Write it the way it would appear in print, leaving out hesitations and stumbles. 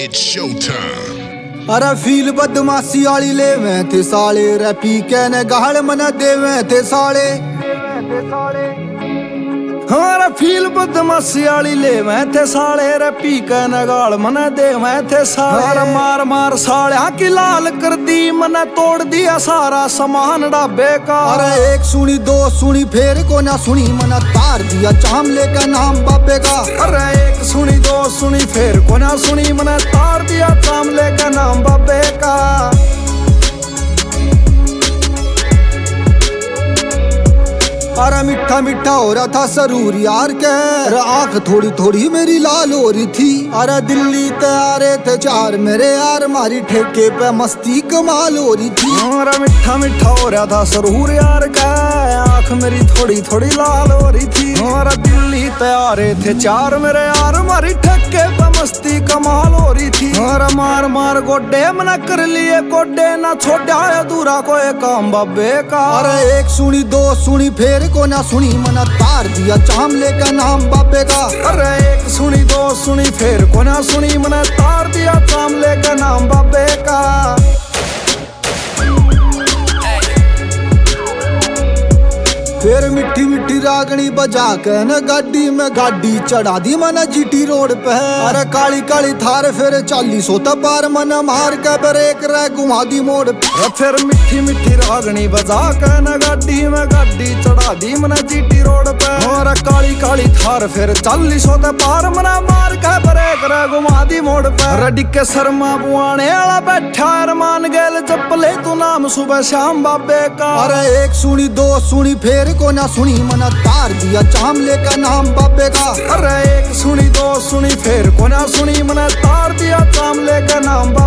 It's showtime. अरे feel बदमाशी आली ले मैं थे साले रे पी के ने गाल मना दे मैं थे साले हमारा फील बदमाशी आली ले मैं थे साले रे पी के ने गाल मना दे मैं थे साले मार मार साले की लाल कर दी मना तोड़ दिया सारा सामान डाबे का। अरे एक सुनी दो सुनी फेर को ना सुनी मना तार दिया चामले का नाम बाबे का। अरे एक सुनी दो सुनी फेर को ना सुनी मना तार दिया चामले का नाम बाबे का। अरे मिठा मिठा हो रहा था सरूर यार के, अरे आंख थोड़ी थोड़ी मेरी लाल हो रही थी। अरे दिल्ली ते आ रहे थे चार मेरे यार, मारी ठेके पे मस्ती कमाल हो रही थी। अरे मिठा मिठा हो रहा था सरूर यार का, आंख मेरी थोड़ी थोड़ी लाल हो रही थी। अरे दिल्ली ते आ रहे थे चार मेरे यार, मारी ठेके पे मस्ती कमाल हो रही थी। अरे मार मार गोडे मना कर लिए गोडे ना छोड़ा अधूरा कोई काम बाबे का। अरे एक सुनी दो सुनी फेर को ना सुनी मना तार दिया चामले का नाम बाबे का। अरे एक सुनी दो सुनी फेर को ना सुनी मना तार दिया चामले का नाम बाबे का। फिर मिट्टी मिट्टी रागनी बजा के न गाड़ी में गाड़ी चढ़ा दी मना जीटी रोड पे। अरे काली काली थार फिर 40 होता पार मना मार के ब्रेक रे घुमा दी मोड़ पे। फिर मिट्टी मिट्टी रागनी बजा के न गाड़ी में गाड़ी चढ़ा दी मना जीटी रोड पे। और काली काली थार फिर 40 होता पार मना मार के ब्रेक रे घुमा दी मोड़ पे। रडी के शर्मा बुआने वाला बैठा अरमान गेल चप्पले तू नाम सुबह शाम बाबे का। अरे एक सुनी दो सुनी फेर को ना सुनी मना तार दिया चामले का नाम बाबे का। अरे एक सुनी दो सुनी फेर को ना सुनी मना तार दिया चामले का नाम।